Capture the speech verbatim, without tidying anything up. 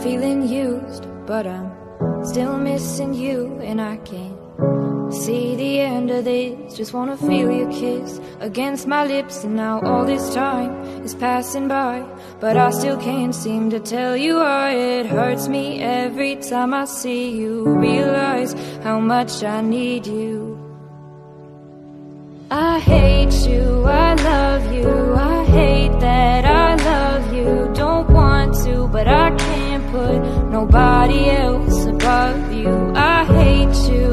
feeling used, but I'm still missing you, and I can't see the end of this. Just wanna feel your kiss against my lips, and now all this time is passing by, but I still can't seem to tell you why. It hurts me every time I see you, realize how much I need you. I hate you, I love you, I hate that I love you. Don't want to, but I can't put nobody else above you. I hate you,